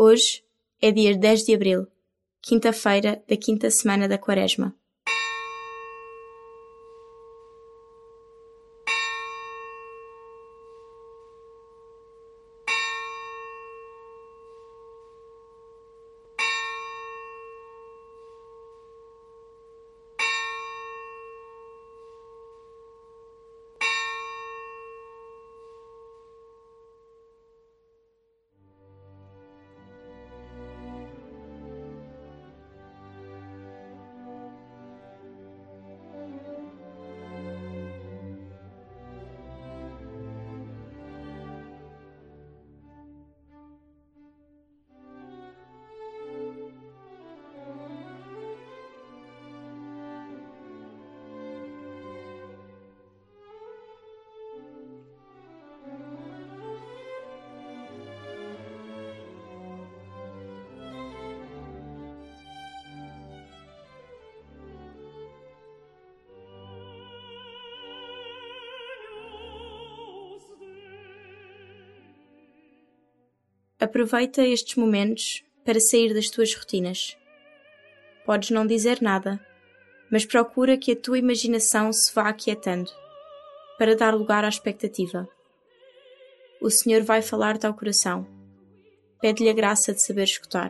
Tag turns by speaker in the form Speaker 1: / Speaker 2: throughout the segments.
Speaker 1: Hoje é dia 10 de abril, quinta-feira da quinta semana da Quaresma. Aproveita estes momentos para sair das tuas rotinas. Podes não dizer nada, mas procura que a tua imaginação se vá aquietando, para dar lugar à expectativa. O Senhor vai falar-te ao coração. Pede-lhe a graça de saber escutar.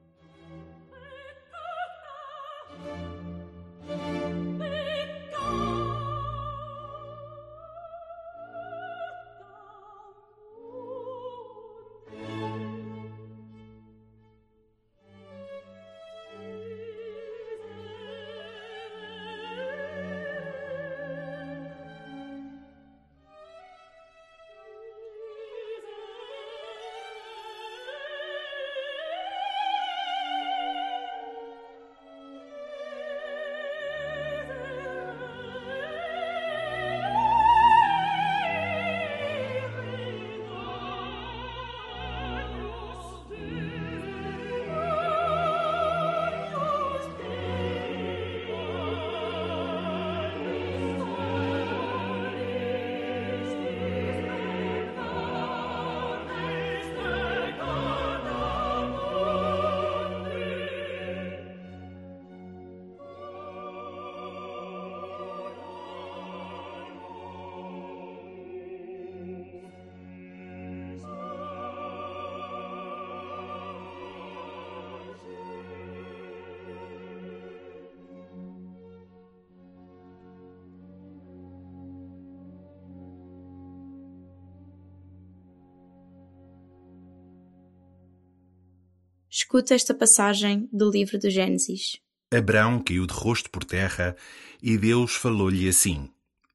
Speaker 1: Escuta esta passagem do livro do Gênesis.
Speaker 2: Abrão caiu de rosto por terra e Deus falou-lhe assim: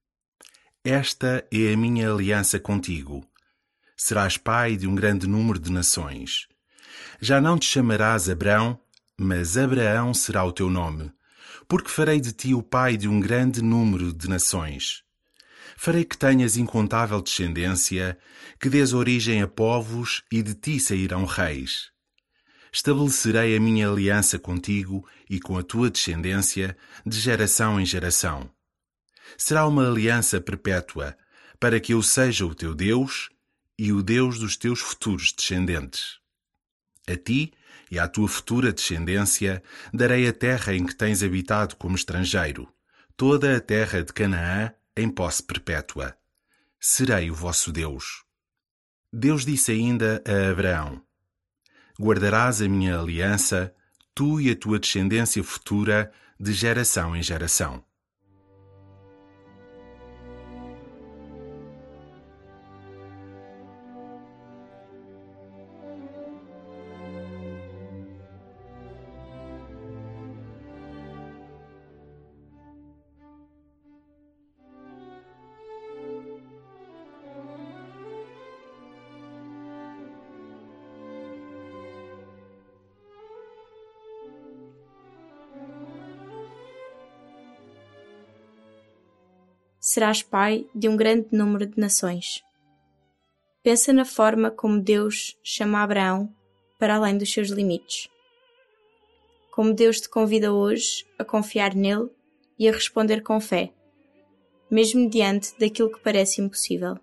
Speaker 2: Esta é a minha aliança contigo. Serás pai de um grande número de nações. Já não te chamarás Abrão, mas Abraão será o teu nome, porque farei de ti o pai de um grande número de nações. Farei que tenhas incontável descendência, que dês origem a povos e de ti sairão reis. Estabelecerei a minha aliança contigo e com a tua descendência de geração em geração. Será uma aliança perpétua, para que eu seja o teu Deus e o Deus dos teus futuros descendentes. A ti e à tua futura descendência darei a terra em que tens habitado como estrangeiro, toda a terra de Canaã em posse perpétua. Serei o vosso Deus. Deus disse ainda a Abraão: Guardarás a minha aliança, tu e a tua descendência futura, de geração em geração.
Speaker 1: Serás pai de um grande número de nações. Pensa na forma como Deus chama Abraão para além dos seus limites. Como Deus te convida hoje a confiar nele e a responder com fé, mesmo diante daquilo que parece impossível.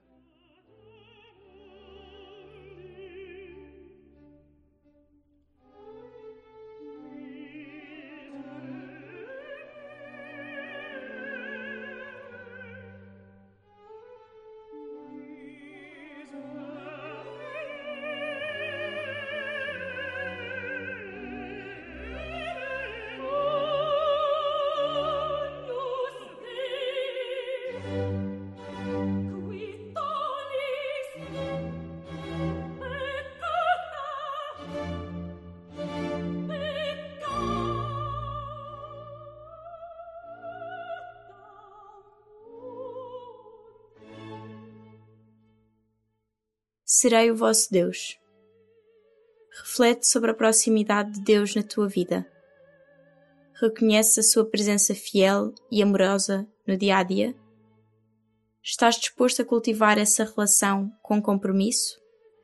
Speaker 1: Serei o vosso Deus. Reflete sobre a proximidade de Deus na tua vida. Reconheces a sua presença fiel e amorosa no dia a dia? Estás disposto a cultivar essa relação com compromisso?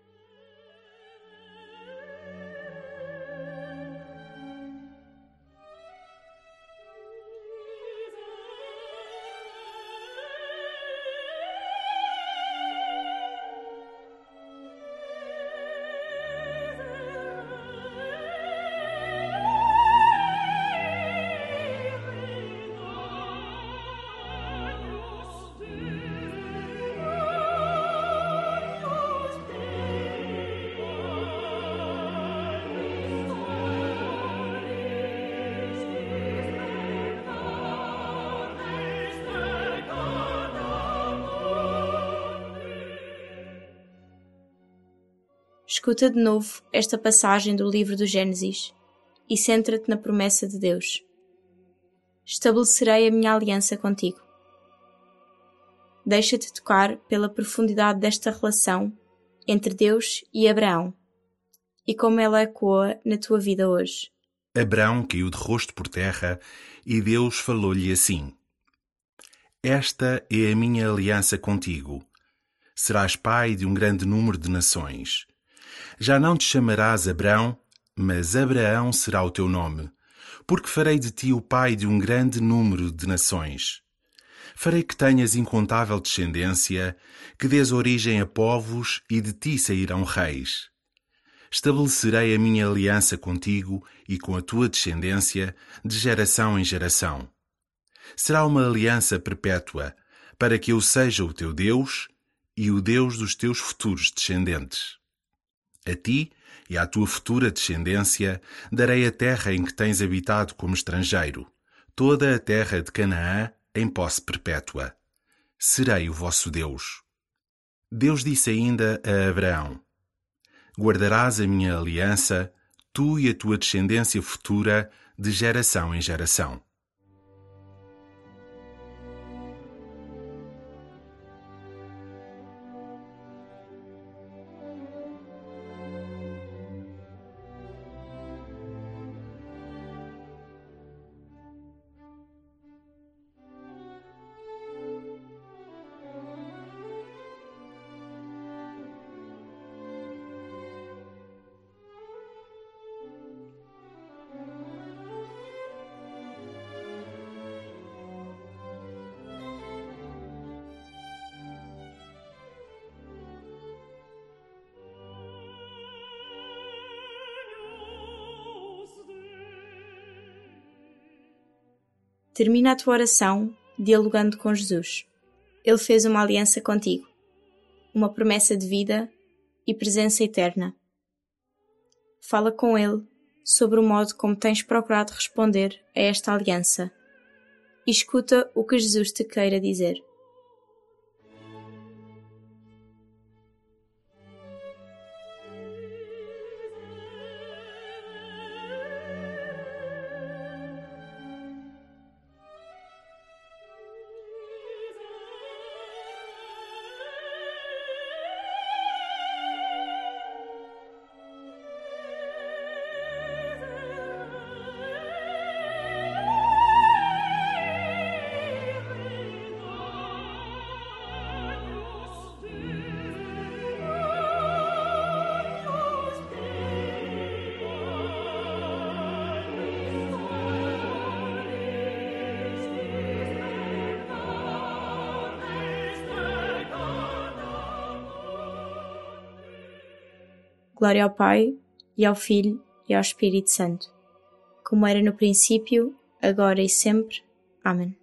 Speaker 1: Escuta de novo esta passagem do livro do Gênesis e centra-te na promessa de Deus. Estabelecerei a minha aliança contigo. Deixa-te tocar pela profundidade desta relação entre Deus e Abraão e como ela ecoa na tua vida hoje.
Speaker 2: Abraão caiu de rosto por terra e Deus falou-lhe assim: Esta é a minha aliança contigo. Serás pai de um grande número de nações. Já não te chamarás Abrão, mas Abraão será o teu nome, porque farei de ti o pai de um grande número de nações. Farei que tenhas incontável descendência, que dês origem a povos e de ti sairão reis. Estabelecerei a minha aliança contigo e com a tua descendência de geração em geração. Será uma aliança perpétua, para que eu seja o teu Deus e o Deus dos teus futuros descendentes. A ti e à tua futura descendência darei a terra em que tens habitado como estrangeiro, toda a terra de Canaã em posse perpétua. Serei o vosso Deus. Deus disse ainda a Abraão: Guardarás a minha aliança, tu e a tua descendência futura, de geração em geração.
Speaker 1: Termina a tua oração dialogando com Jesus. Ele fez uma aliança contigo, uma promessa de vida e presença eterna. Fala com Ele sobre o modo como tens procurado responder a esta aliança e escuta o que Jesus te queira dizer. Glória ao Pai, e ao Filho, e ao Espírito Santo, como era no princípio, agora e sempre. Amém.